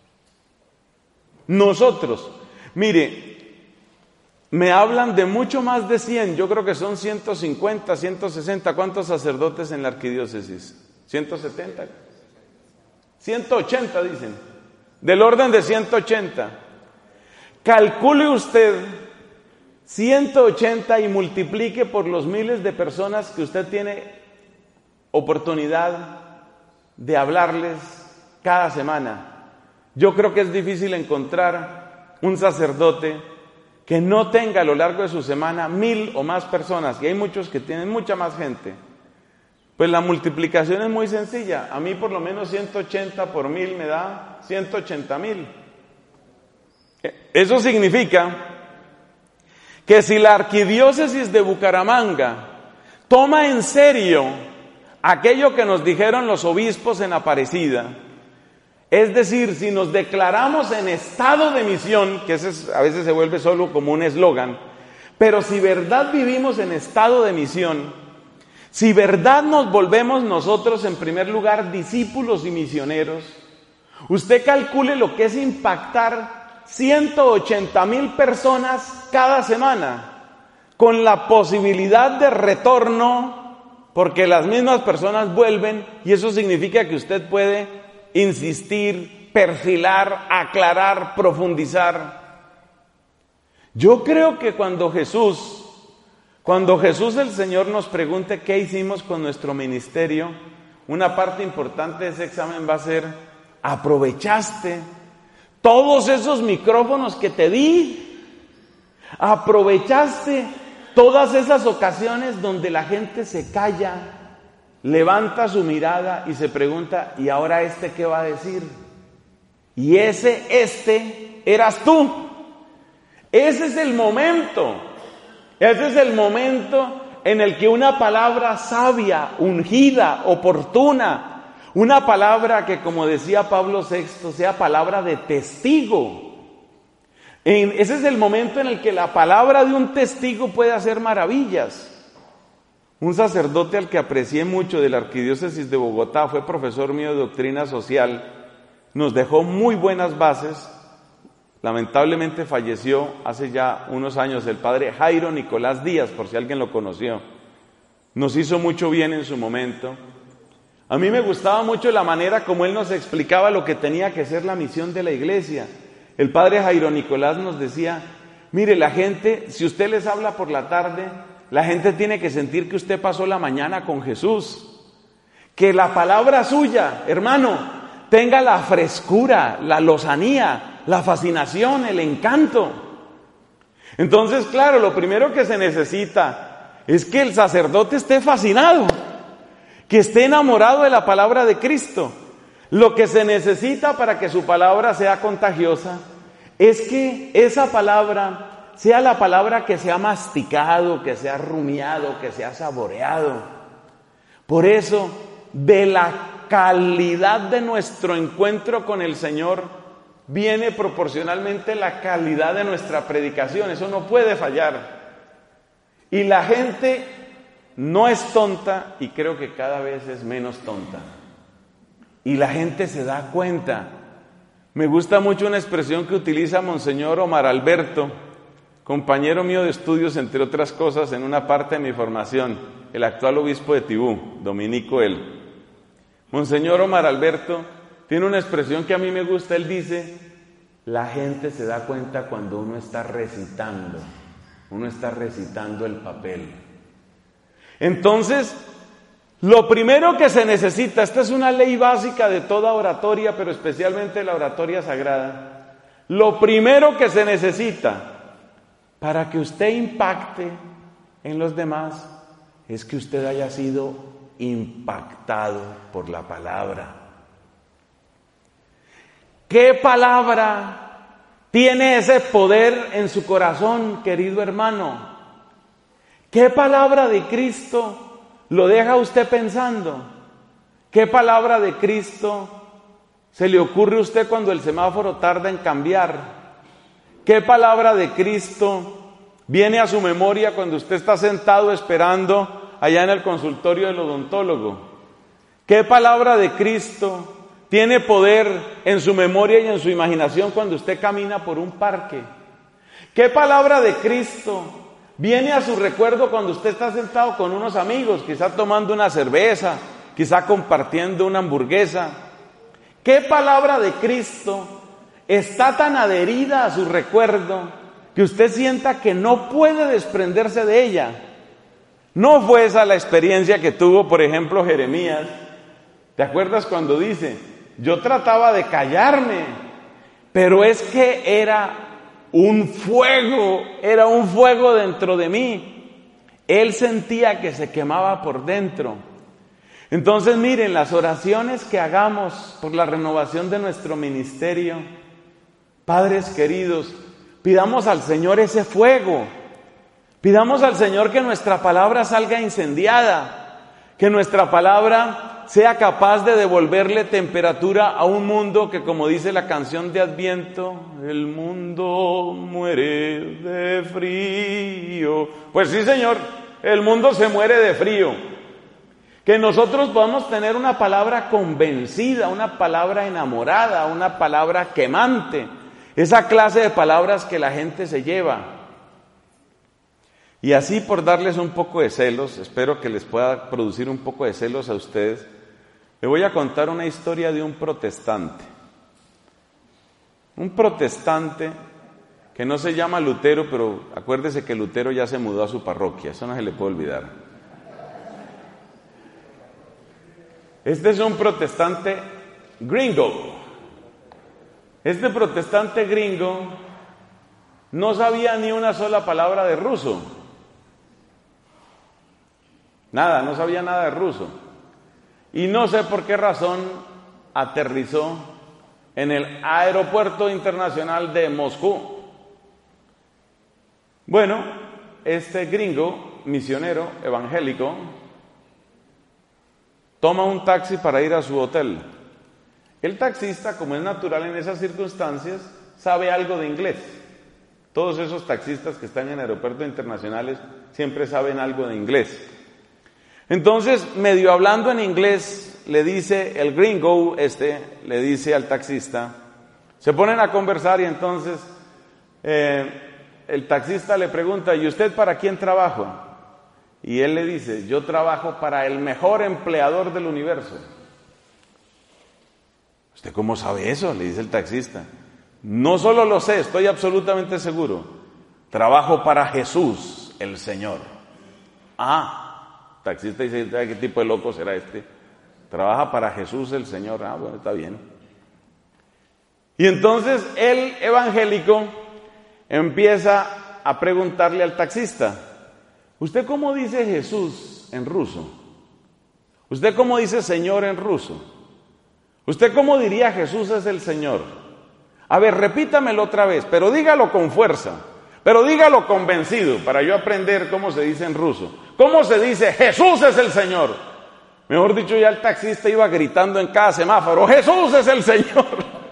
Nosotros. Mire, me hablan de mucho más de cien, yo creo que son ciento cincuenta, ciento sesenta. ¿Cuántos sacerdotes en la arquidiócesis? ¿ciento setenta? ciento ochenta dicen, del orden de ciento ochenta. Calcule usted ciento ochenta y multiplique por los miles de personas que usted tiene oportunidad de hablarles cada semana. Yo creo que es difícil encontrar un sacerdote que no tenga a lo largo de su semana mil o más personas, y hay muchos que tienen mucha más gente. Pues la multiplicación es muy sencilla. A mí por lo menos ciento ochenta por mil me da ciento ochenta mil. Eso significa que si la arquidiócesis de Bucaramanga toma en serio aquello que nos dijeron los obispos en Aparecida, es decir, si nos declaramos en estado de misión, que ese es, a veces se vuelve solo como un eslogan, pero si verdad vivimos en estado de misión, si verdad nos volvemos nosotros en primer lugar discípulos y misioneros, usted calcule lo que es impactar ciento ochenta mil personas cada semana, con la posibilidad de retorno, porque las mismas personas vuelven, y eso significa que usted puede insistir, perfilar, aclarar, profundizar. Yo creo que cuando Jesús, cuando Jesús el Señor nos pregunte qué hicimos con nuestro ministerio, una parte importante de ese examen va a ser: ¿aprovechaste todos esos micrófonos que te di? ¿Aprovechaste todas esas ocasiones donde la gente se calla, levanta su mirada y se pregunta: ¿y ahora este qué va a decir? Y ese, este, eras tú. Ese es el momento. Ese es el momento en el que una palabra sabia, ungida, oportuna, una palabra que, como decía Pablo sexto, sea palabra de testigo. En, ese es el momento en el que la palabra de un testigo puede hacer maravillas. Un sacerdote al que aprecié mucho de la arquidiócesis de Bogotá, fue profesor mío de doctrina social, nos dejó muy buenas bases. Lamentablemente falleció hace ya unos años, el padre Jairo Nicolás Díaz, por si alguien lo conoció. Nos hizo mucho bien en su momento. A mí me gustaba mucho la manera como él nos explicaba lo que tenía que ser la misión de la iglesia. El padre Jairo Nicolás nos decía: mire, la gente, si usted les habla por la tarde, la gente tiene que sentir que usted pasó la mañana con Jesús. Que la palabra suya, hermano, tenga la frescura, la lozanía, la fascinación, el encanto. Entonces, claro, lo primero que se necesita es que el sacerdote esté fascinado, que esté enamorado de la palabra de Cristo. Lo que se necesita para que su palabra sea contagiosa es que esa palabra sea la palabra que se ha masticado, que se ha rumiado, que se ha saboreado. Por eso, de la calidad de nuestro encuentro con el Señor viene proporcionalmente la calidad de nuestra predicación. Eso no puede fallar. Y la gente no es tonta, y creo que cada vez es menos tonta. Y la gente se da cuenta. Me gusta mucho una expresión que utiliza Monseñor Omar Alberto, compañero mío de estudios, entre otras cosas, en una parte de mi formación, el actual obispo de Tibú, dominico él. Monseñor Omar Alberto tiene una expresión que a mí me gusta. Él dice: la gente se da cuenta cuando uno está recitando, uno está recitando el papel. Entonces, lo primero que se necesita, esta es una ley básica de toda oratoria, pero especialmente la oratoria sagrada, lo primero que se necesita para que usted impacte en los demás es que usted haya sido impactado por la palabra. ¿Qué palabra tiene ese poder en su corazón, querido hermano? ¿Qué palabra de Cristo lo deja usted pensando? ¿Qué palabra de Cristo se le ocurre a usted cuando el semáforo tarda en cambiar? ¿Qué palabra de Cristo viene a su memoria cuando usted está sentado esperando allá en el consultorio del odontólogo? ¿Qué palabra de Cristo tiene poder en su memoria y en su imaginación cuando usted camina por un parque? ¿Qué palabra de Cristo viene a su recuerdo cuando usted está sentado con unos amigos, quizá tomando una cerveza, quizá compartiendo una hamburguesa? ¿Qué palabra de Cristo está tan adherida a su recuerdo que usted sienta que no puede desprenderse de ella? ¿No fue esa la experiencia que tuvo, por ejemplo, Jeremías? ¿Te acuerdas cuando dice, yo trataba de callarme, pero es que era un fuego, era un fuego dentro de mí? Él sentía que se quemaba por dentro. Entonces miren, las oraciones que hagamos por la renovación de nuestro ministerio, padres queridos, pidamos al Señor ese fuego, pidamos al Señor que nuestra palabra salga incendiada, que nuestra palabra sea capaz de devolverle temperatura a un mundo que, como dice la canción de Adviento, el mundo muere de frío. Pues sí, Señor, el mundo se muere de frío. Que nosotros podamos tener una palabra convencida, una palabra enamorada, una palabra quemante, esa clase de palabras que la gente se lleva. Y así, por darles un poco de celos, espero que les pueda producir un poco de celos a ustedes, le voy a contar una historia de un protestante. Un protestante que no se llama Lutero, pero acuérdese que Lutero ya se mudó a su parroquia, eso no se le puede olvidar. Este es un protestante gringo. Este protestante gringo no sabía ni una sola palabra de ruso. Nada, no sabía nada de ruso. Y no sé por qué razón aterrizó en el aeropuerto internacional de Moscú. Bueno, este gringo, misionero, evangélico, toma un taxi para ir a su hotel. El taxista, como es natural en esas circunstancias, sabe algo de inglés. Todos esos taxistas que están en aeropuertos internacionales siempre saben algo de inglés. Entonces, medio hablando en inglés, le dice el gringo, este, le dice al taxista, se ponen a conversar y entonces eh, el taxista le pregunta, ¿y usted para quién trabaja? Y él le dice, yo trabajo para el mejor empleador del universo. ¿Usted cómo sabe eso?, le dice el taxista. No solo lo sé, estoy absolutamente seguro. Trabajo para Jesús, el Señor. Ah, taxista dice, ¿qué tipo de loco será este? Trabaja para Jesús el Señor. Ah, bueno, está bien. Y entonces el evangélico empieza a preguntarle al taxista, ¿usted cómo dice Jesús en ruso? ¿Usted cómo dice Señor en ruso? ¿Usted cómo diría Jesús es el Señor? A ver, repítamelo otra vez, pero dígalo con fuerza. Pero dígalo convencido para yo aprender cómo se dice en ruso. ¿Cómo se dice Jesús es el Señor? Mejor dicho, ya el taxista iba gritando en cada semáforo, Jesús es el Señor.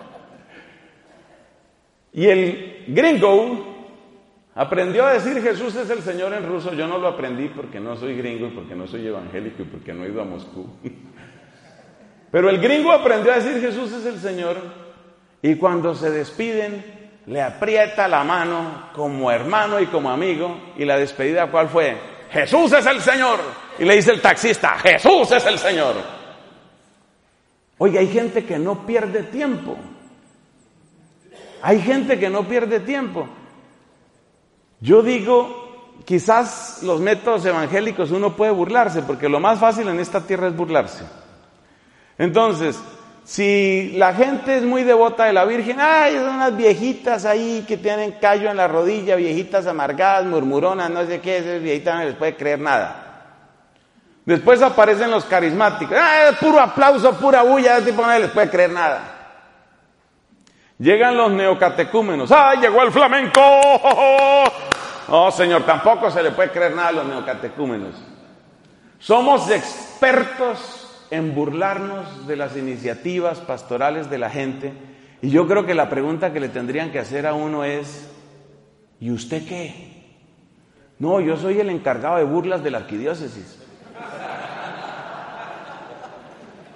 Y el gringo aprendió a decir Jesús es el Señor en ruso. Yo no lo aprendí porque no soy gringo, porque no soy evangélico y porque no he ido a Moscú. Pero el gringo aprendió a decir Jesús es el Señor. Y cuando se despiden, le aprieta la mano como hermano y como amigo. Y la despedida, ¿cuál fue? ¡Jesús es el Señor! Y le dice el taxista, ¡Jesús es el Señor! Oye, hay gente que no pierde tiempo. Hay gente que no pierde tiempo. Yo digo, quizás los métodos evangélicos uno puede burlarse, porque lo más fácil en esta tierra es burlarse. Entonces, si la gente es muy devota de la Virgen, ¡ay, son unas viejitas ahí que tienen callo en la rodilla, viejitas amargadas, murmuronas, no sé qué, esas viejitas no les puede creer nada! Después aparecen los carismáticos, ¡ay, puro aplauso, pura bulla, ese tipo no les puede creer nada! Llegan los neocatecúmenos, ¡ay, llegó el flamenco! No, señor, tampoco se le puede creer nada a los neocatecúmenos. Somos expertos en burlarnos de las iniciativas pastorales de la gente, y yo creo que la pregunta que le tendrían que hacer a uno es, ¿y usted qué? No, yo soy el encargado de burlas de la arquidiócesis.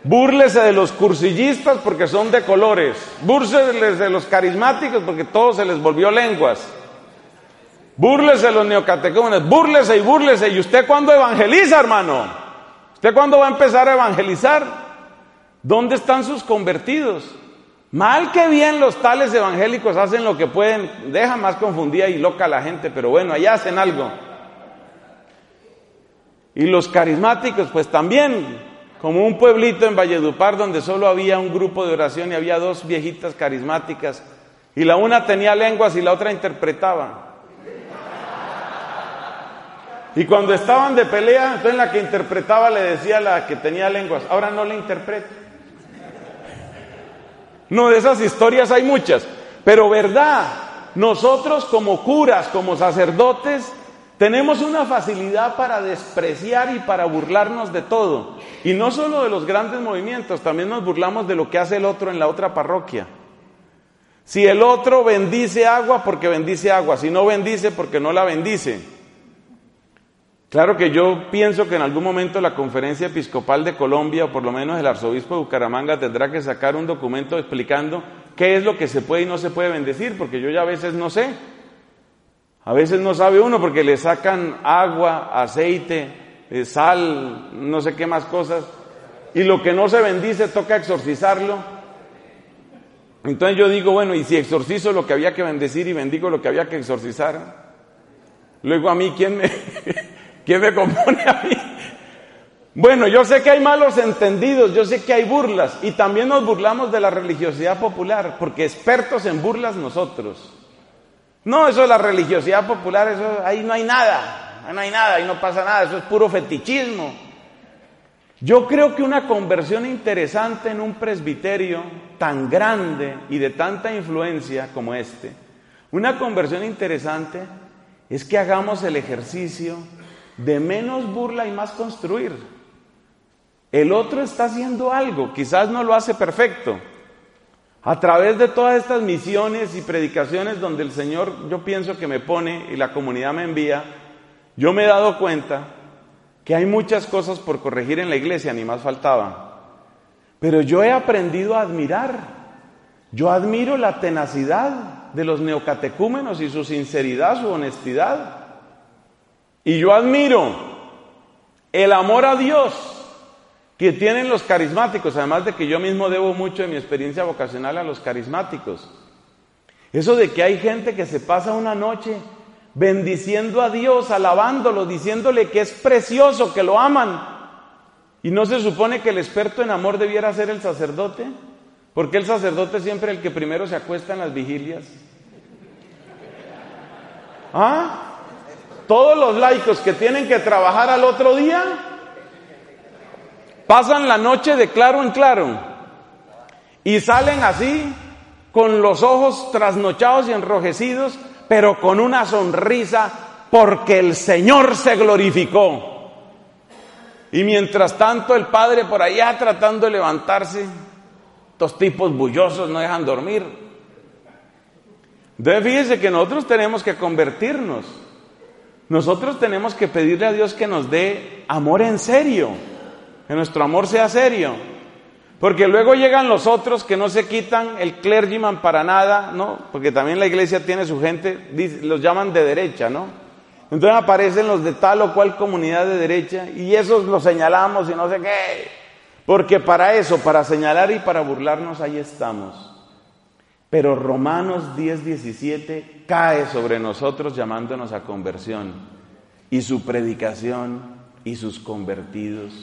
Búrlese de los cursillistas porque son de colores. Búrlese de los carismáticos porque todo se les volvió lenguas. Búrlese de los neocatecúmenos. Búrlese y búrlese. ¿Y usted cuándo evangeliza, hermano? ¿Usted cuándo va a empezar a evangelizar? ¿Dónde están sus convertidos? Mal que bien los tales evangélicos hacen lo que pueden. Deja más confundida y loca a la gente, pero bueno, allá hacen algo. Y los carismáticos, pues también... Como un pueblito en Valledupar donde solo había un grupo de oración y había dos viejitas carismáticas y la una tenía lenguas y la otra interpretaba. Y cuando estaban de pelea, entonces la que interpretaba le decía a la que tenía lenguas, ahora no le interpreto. No, de esas historias hay muchas, pero verdad, nosotros como curas, como sacerdotes, tenemos una facilidad para despreciar y para burlarnos de todo. Y no solo de los grandes movimientos, también nos burlamos de lo que hace el otro en la otra parroquia. Si el otro bendice agua, porque bendice agua. Si no bendice, porque no la bendice. Claro que yo pienso que en algún momento la Conferencia Episcopal de Colombia, o por lo menos el Arzobispo de Bucaramanga, tendrá que sacar un documento explicando qué es lo que se puede y no se puede bendecir, porque yo ya a veces no sé. A veces no sabe uno porque le sacan agua, aceite, eh, sal, no sé qué más cosas, y lo que no se bendice toca exorcizarlo. Entonces yo digo, bueno, y si exorcizo lo que había que bendecir y bendigo lo que había que exorcizar, luego a mí, ¿quién me, quién me compone a mí? Bueno, yo sé que hay malos entendidos, yo sé que hay burlas, y también nos burlamos de la religiosidad popular, porque expertos en burlas nosotros. No, eso es la religiosidad popular, eso ahí no hay nada, ahí no hay nada, ahí no pasa nada, eso es puro fetichismo. Yo creo que una conversión interesante en un presbiterio tan grande y de tanta influencia como este, una conversión interesante es que hagamos el ejercicio de menos burla y más construir. El otro está haciendo algo, quizás no lo hace perfecto. A través de todas estas misiones y predicaciones donde el Señor, yo pienso que me pone y la comunidad me envía, yo me he dado cuenta que hay muchas cosas por corregir en la iglesia, ni más faltaba. Pero yo he aprendido a admirar, yo admiro la tenacidad de los neocatecúmenos y su sinceridad, su honestidad. Y yo admiro el amor a Dios que tienen los carismáticos, además de que yo mismo debo mucho de mi experiencia vocacional a los carismáticos. Eso de que hay gente que se pasa una noche bendiciendo a Dios, alabándolo, diciéndole que es precioso, que lo aman. ¿Y no se supone que el experto en amor debiera ser el sacerdote? ¿Por qué el sacerdote es siempre el que primero se acuesta en las vigilias? ¿Ah? Todos los laicos que tienen que trabajar al otro día pasan la noche de claro en claro y salen así con los ojos trasnochados y enrojecidos, pero con una sonrisa porque el Señor se glorificó. Y mientras tanto el padre por allá tratando de levantarse, estos tipos bullosos no dejan dormir. Entonces fíjense que nosotros tenemos que convertirnos. Nosotros tenemos que pedirle a Dios que nos dé amor en serio, que nuestro amor sea serio, porque luego llegan los otros que no se quitan el clergyman para nada, ¿no? Porque también la iglesia tiene su gente, los llaman de derecha, ¿no? Entonces aparecen los de tal o cual comunidad de derecha y esos los señalamos y no sé qué, porque para eso, para señalar y para burlarnos, ahí estamos. Pero Romanos diez, diecisiete cae sobre nosotros llamándonos a conversión, y su predicación y sus convertidos.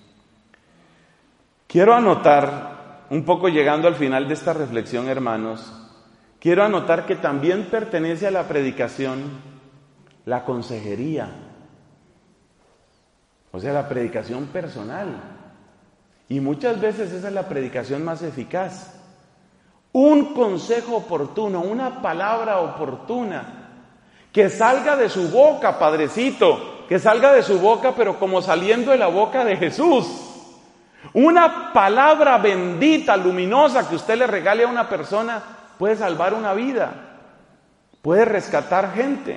Quiero anotar, un poco llegando al final de esta reflexión, hermanos, quiero anotar que también pertenece a la predicación la consejería, o sea, la predicación personal. Y muchas veces esa es la predicación más eficaz. Un consejo oportuno, una palabra oportuna, que salga de su boca, padrecito, que salga de su boca, pero como saliendo de la boca de Jesús. Una palabra bendita, luminosa, que usted le regale a una persona, puede salvar una vida, puede rescatar gente.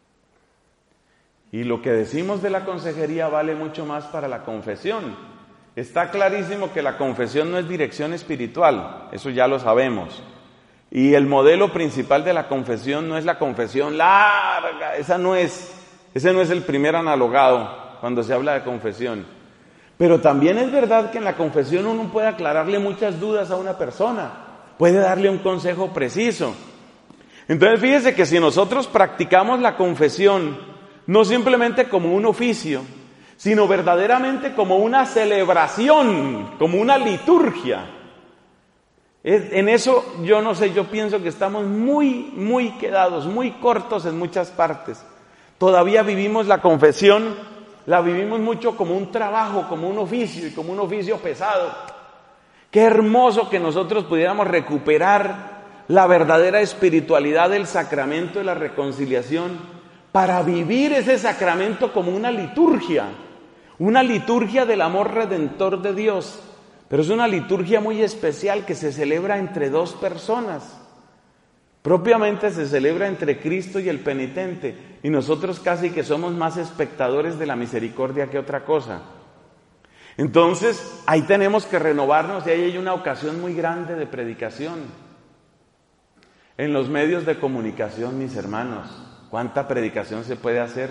Y lo que decimos de la consejería vale mucho más para la confesión. Está clarísimo que la confesión no es dirección espiritual, eso ya lo sabemos. Y el modelo principal de la confesión no es la confesión larga, esa no es, ese no es el primer analogado cuando se habla de confesión. Pero también es verdad que en la confesión uno puede aclararle muchas dudas a una persona, puede darle un consejo preciso. Entonces fíjese que si nosotros practicamos la confesión, no simplemente como un oficio, sino verdaderamente como una celebración, como una liturgia. En eso yo no sé, yo pienso que estamos muy, muy quedados, muy cortos en muchas partes. Todavía vivimos la confesión, la vivimos mucho como un trabajo, como un oficio y como un oficio pesado. Qué hermoso que nosotros pudiéramos recuperar la verdadera espiritualidad del sacramento de la reconciliación para vivir ese sacramento como una liturgia, una liturgia del amor redentor de Dios. Pero es una liturgia muy especial que se celebra entre dos personas. Propiamente se celebra entre Cristo y el penitente, y nosotros casi que somos más espectadores de la misericordia que otra cosa. Entonces, ahí tenemos que renovarnos y ahí hay una ocasión muy grande de predicación. En los medios de comunicación, mis hermanos, ¿cuánta predicación se puede hacer?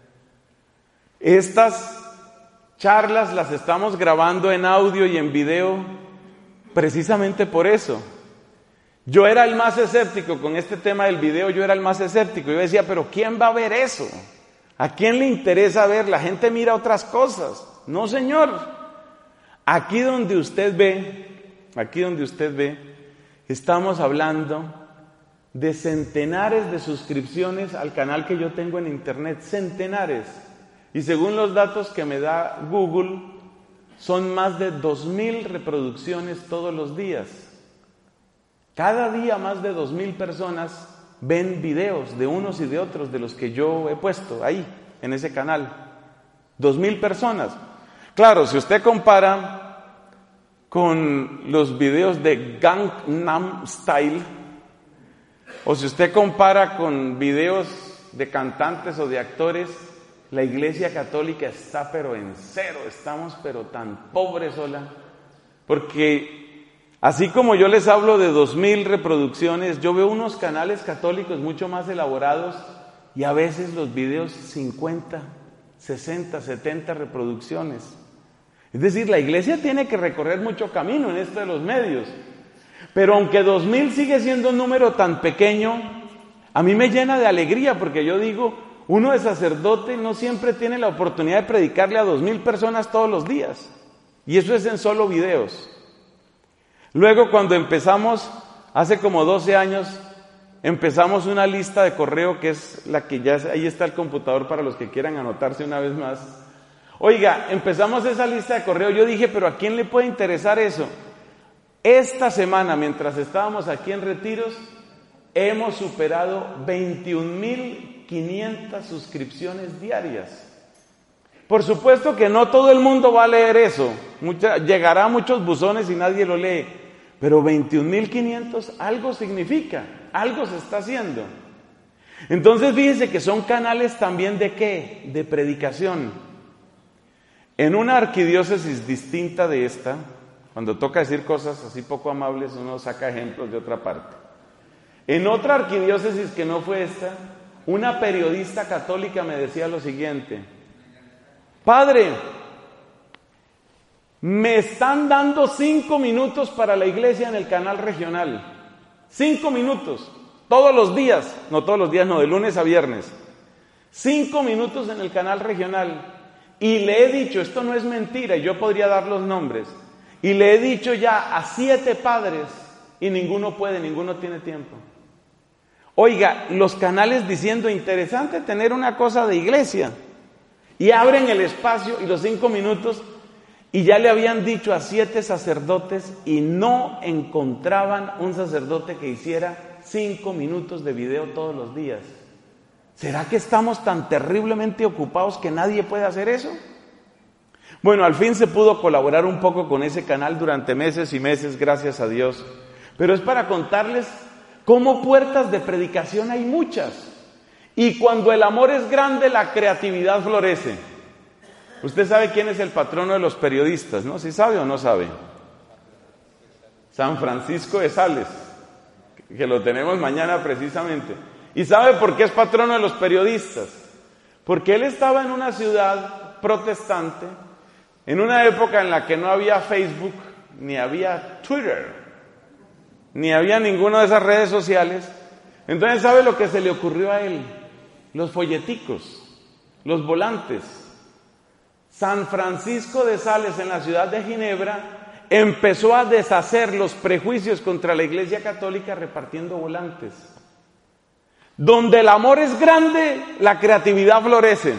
Estas charlas las estamos grabando en audio y en video precisamente por eso. Yo era el más escéptico con este tema del video, yo era el más escéptico. Yo decía, pero ¿quién va a ver eso? ¿A quién le interesa ver? La gente mira otras cosas. No, señor. Aquí donde usted ve, aquí donde usted ve, estamos hablando de centenares de suscripciones al canal que yo tengo en internet, centenares. Y según los datos que me da Google, son más de dos mil reproducciones todos los días. Cada día más de dos mil personas ven videos de unos y de otros de los que yo he puesto ahí, en ese canal. Dos mil personas. Claro, si usted compara con los videos de Gangnam Style, o si usted compara con videos de cantantes o de actores, la Iglesia Católica está pero en cero, estamos pero tan pobres sola, porque así como yo les hablo de dos mil reproducciones, yo veo unos canales católicos mucho más elaborados y a veces los videos cincuenta, sesenta, setenta reproducciones. Es decir, la Iglesia tiene que recorrer mucho camino en esto de los medios, pero aunque dos mil sigue siendo un número tan pequeño, a mí me llena de alegría porque yo digo, uno de sacerdote no siempre tiene la oportunidad de predicarle a dos mil personas todos los días. Y eso es en solo videos. Luego cuando empezamos, hace como doce años, empezamos una lista de correo que es la que ya, ahí está el computador para los que quieran anotarse una vez más. Oiga, empezamos esa lista de correo, yo dije, pero ¿a quién le puede interesar eso? Esta semana, mientras estábamos aquí en retiros, hemos superado veintiún mil quinientas suscripciones diarias. Por supuesto que no todo el mundo va a leer eso. Mucha, llegará a muchos buzones y nadie lo lee. Pero veintiún mil quinientos algo significa, algo se está haciendo. Entonces fíjense que son canales también de ¿qué? De predicación. En una arquidiócesis distinta de esta, cuando toca decir cosas así poco amables, uno saca ejemplos de otra parte. En otra arquidiócesis que no fue esta, una periodista católica me decía lo siguiente: Padre, me están dando cinco minutos para la iglesia en el canal regional. Cinco minutos, todos los días, no todos los días, no, de lunes a viernes. Cinco minutos en el canal regional. Y le he dicho, esto no es mentira, y yo podría dar los nombres, y le he dicho ya a siete padres, y ninguno puede, ninguno tiene tiempo. Oiga, los canales diciendo, interesante tener una cosa de iglesia, y abren el espacio y los cinco minutos, y ya le habían dicho a siete sacerdotes, y no encontraban un sacerdote que hiciera cinco minutos de video todos los días. ¿Será que estamos tan terriblemente ocupados que nadie puede hacer eso? Bueno, al fin se pudo colaborar un poco con ese canal durante meses y meses, gracias a Dios. Pero es para contarles cómo puertas de predicación hay muchas. Y cuando el amor es grande, la creatividad florece. Usted sabe quién es el patrono de los periodistas, ¿no? ¿Sí sabe o no sabe? San Francisco de Sales, que lo tenemos mañana precisamente. ¿Y sabe por qué es patrono de los periodistas? Porque él estaba en una ciudad protestante, en una época en la que no había Facebook, ni había Twitter, ni había ninguna de esas redes sociales. Entonces, ¿sabe lo que se le ocurrió a él? Los folleticos, los volantes. San Francisco de Sales, en la ciudad de Ginebra, empezó a deshacer los prejuicios contra la Iglesia Católica repartiendo volantes. Donde el amor es grande, la creatividad florece.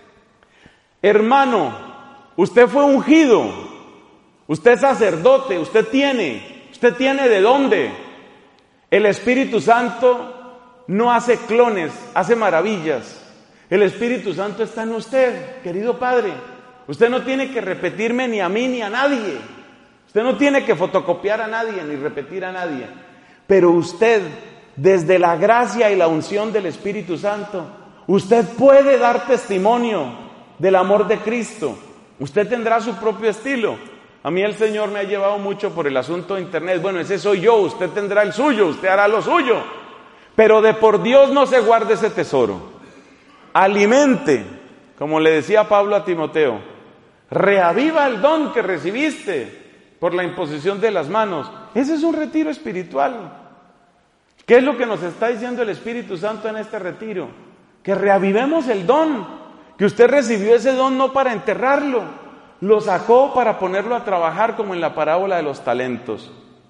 Hermano, usted fue ungido, usted es sacerdote, usted tiene, usted tiene de dónde. El Espíritu Santo no hace clones, hace maravillas. El Espíritu Santo está en usted, querido Padre. Usted no tiene que repetirme ni a mí ni a nadie. Usted no tiene que fotocopiar a nadie ni repetir a nadie. Pero usted, desde la gracia y la unción del Espíritu Santo, usted puede dar testimonio del amor de Cristo. Usted tendrá su propio estilo. A mí el Señor me ha llevado mucho por el asunto de internet. Bueno, ese soy yo, usted tendrá el suyo, usted hará lo suyo. Pero de por Dios no se guarde ese tesoro. Alimente, como le decía Pablo a Timoteo, reaviva el don que recibiste por la imposición de las manos. Ese es un retiro espiritual. ¿Qué es lo que nos está diciendo el Espíritu Santo en este retiro? Que reavivemos el don, que usted recibió ese don no para enterrarlo, lo sacó para ponerlo a trabajar como en la parábola de los talentos.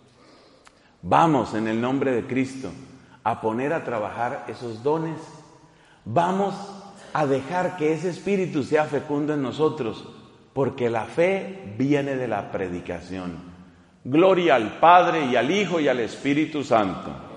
Vamos en el nombre de Cristo a poner a trabajar esos dones. Vamos a dejar que ese Espíritu sea fecundo en nosotros, porque la fe viene de la predicación. Gloria al Padre y al Hijo y al Espíritu Santo.